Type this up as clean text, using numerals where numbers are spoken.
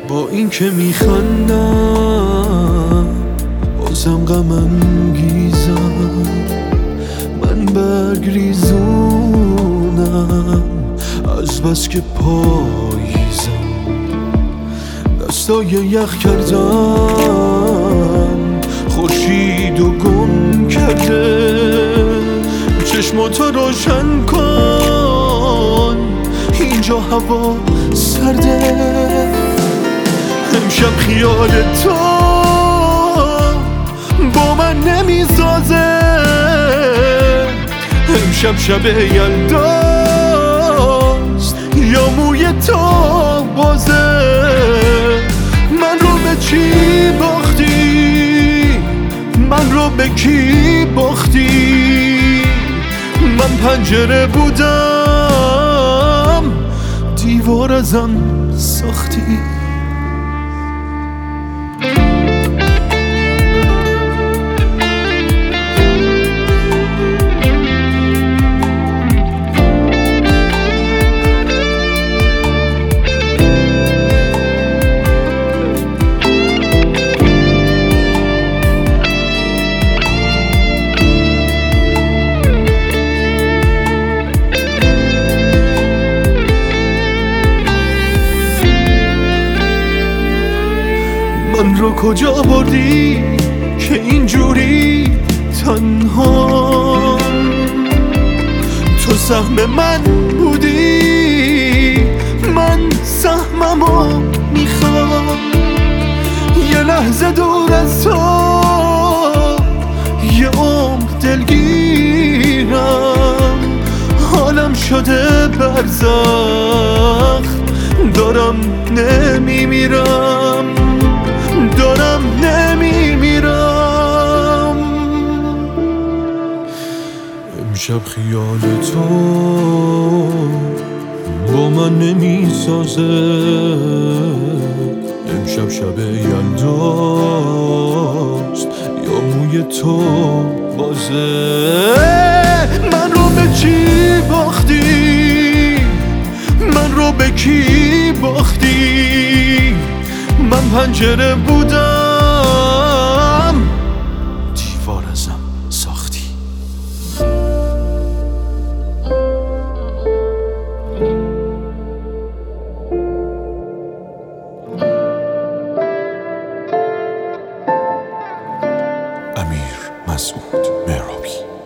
با این که میخندم بازم غمم گیزم، من برگریزونم از بس که پاییزم، دستای یخ کردم خورشید و گم کرده، چشماتو روشن کن اینجا هوا سرده، امشب خیال تو با من نمیسازه، امشب شب یلداست یا موی تو بازه، من رو به چی باختی؟ من رو به کی باختی؟ من پنجره بودم دیوار ازم ساختی. من رو کجا بردی که اینجوری تنها؟ تو سهم من بودی، من سهممو میخوام، یه لحظه دور از تو یه عمر دلگیرم، حالم شده برزخ دارم نمیمیرم، دارم نمیمیرم. امشب خیال تو با من نمیسازه، امشب شب یلداست یا موی تو بازه، من رو به چی باختی؟ من رو به کی باختی؟ من پنجره بودم دیوار ازم ساختی. امیر مسعود مهرابی.